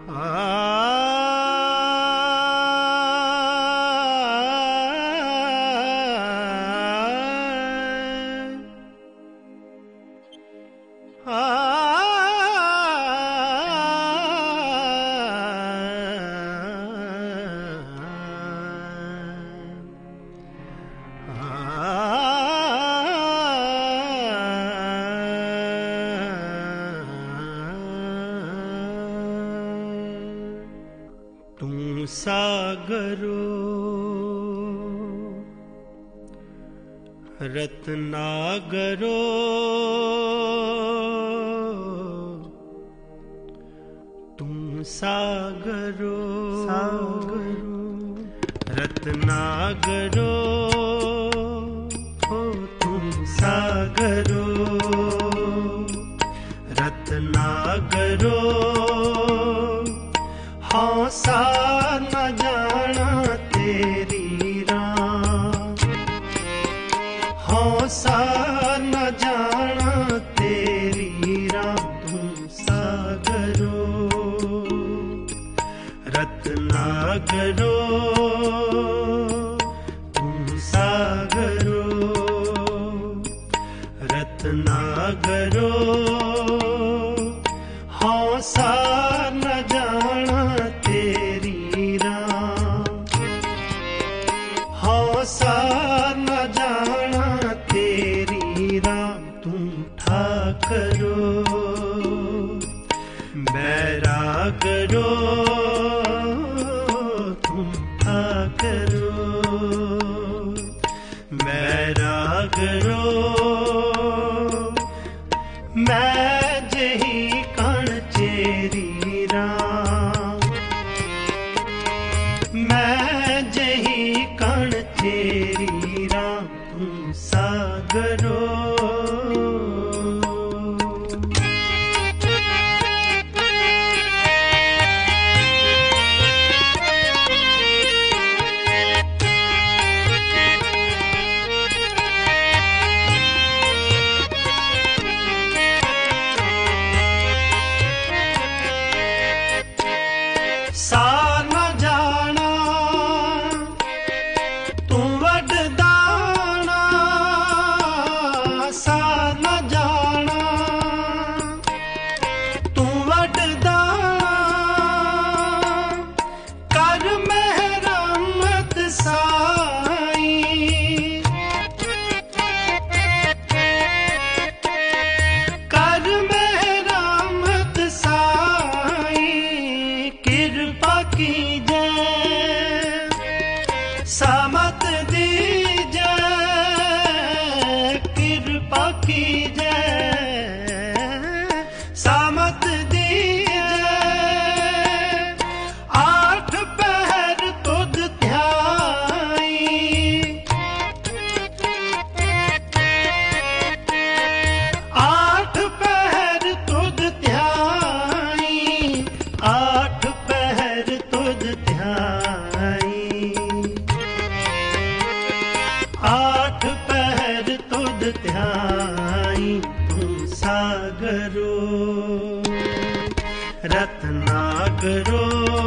सागरो रत्नागरो तुम सागरो सागरो रत्नागरो हो तुम सागरो रत्नागरो हौसा न जाना तेरी राम हौसा न जाना तेरी राम तुम सागरो रत्नागरो तुम सागरो रत्नागरो हौसा न जाना तेरी राम हौसा न जाना तेरी राम तुम ठाकरो बैरागरो तुम ठाकरो बैरागरो मैं जही कण चेरी राम मैं जही कण चेरी राम तुम सागरो सा न जाना तू वडदाना सा न जाना तू वडदाना कर मेहरमत साई कर मेहरमत साई कृपा की जय सामत दी जय कृपा की जय सामत दी जय आठ पहर तुध ध्याई आठ पहर तुध ध्याई आठ पहर तुध ध्याई आठ पहर तुध ध्याई तुम सागरो रत्नागरो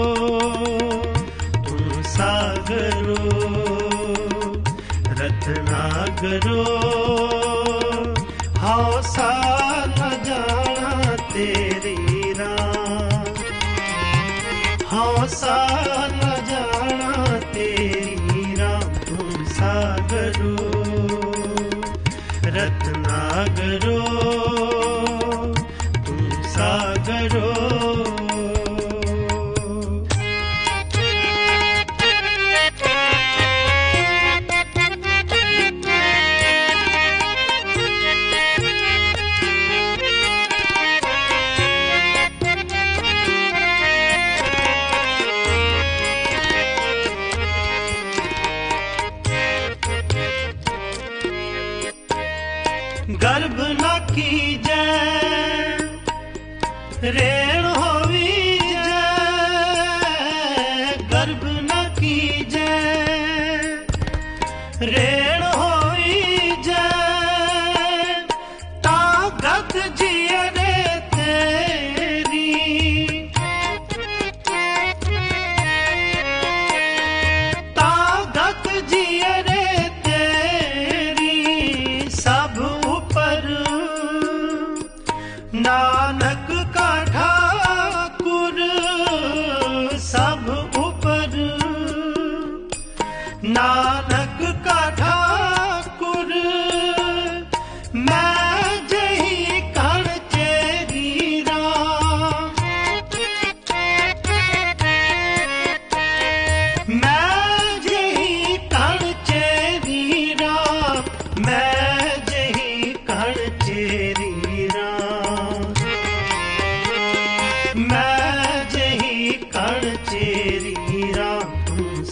तुम सागरो रत्नागरो हौसा न जाना तेरी राम हौसा न जाना तेरी राम तुम सागरो रत्नागरो तुम सागरो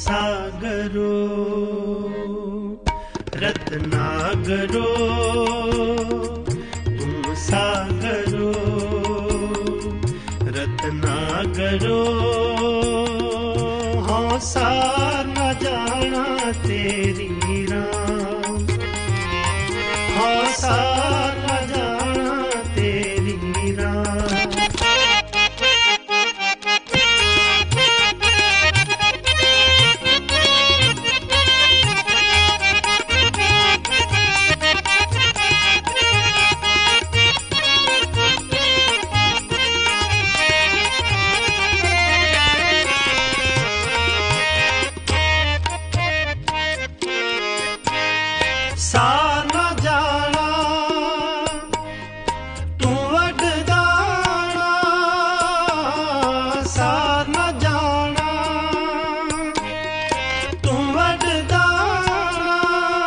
सागरो रत्नागरो तुम सागरो रत्नागरो हाँ सार न जाना तेरी राम हाँ सार न जाना तेरी राम सार न जाना तू वडदाना सार न जाना तू वडदाना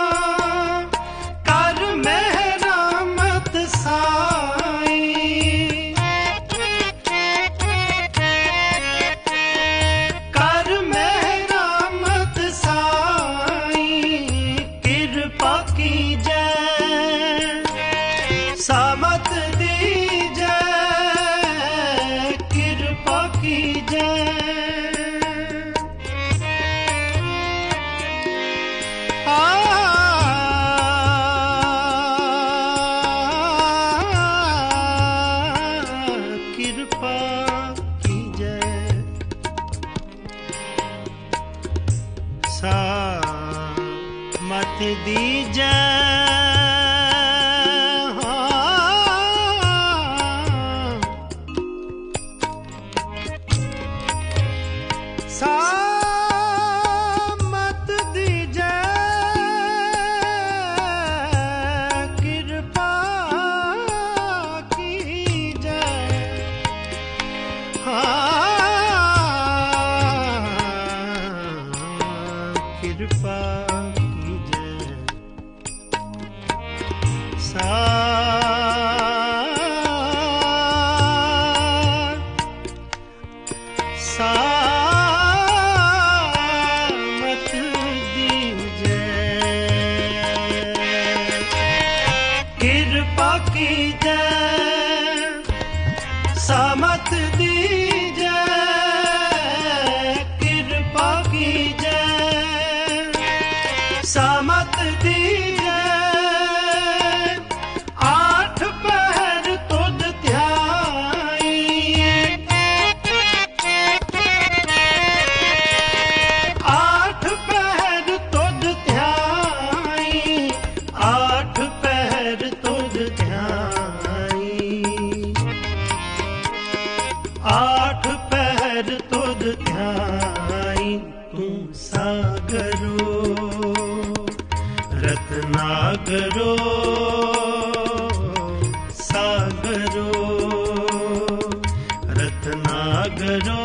कर मेरा मत साई कर मेरा मत साई कृपा की जय सामत दी जय कृपा की जय कृपा की जय मत दीजै मत दीजै कृपा कीजै कृपा मत दीजै कृपा कीजै सामत दीजै कृपा कीजै सामत दीजै आठ पहर तुध ध्याई आठ पहर तुध ध्याई आठ पहर तुध ध्याई आठ पहर तुध ध्याई तू सागरो रत्नागरो सागरो रत्नागरो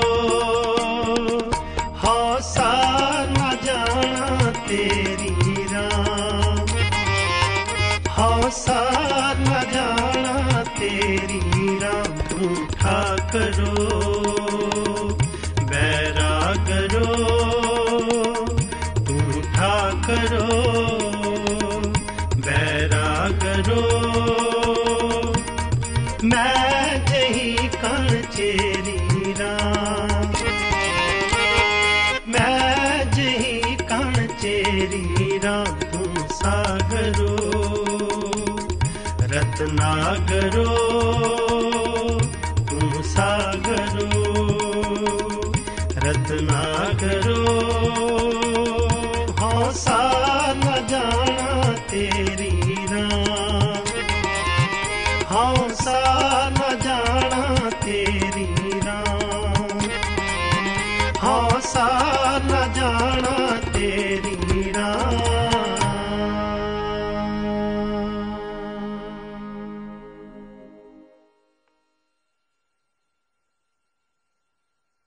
हाँ सार न जाना तेरी राम हाँ सार न जाना तेरी राम तू ठाकरो बैरागरो तू ठाकरो बैरागरो मैं जही कण चेरी राम मैं जही कण चेरी राम तू सागरो रत्नागरो तू सागरो रत्नागरो हाँ सार न जाना तेरी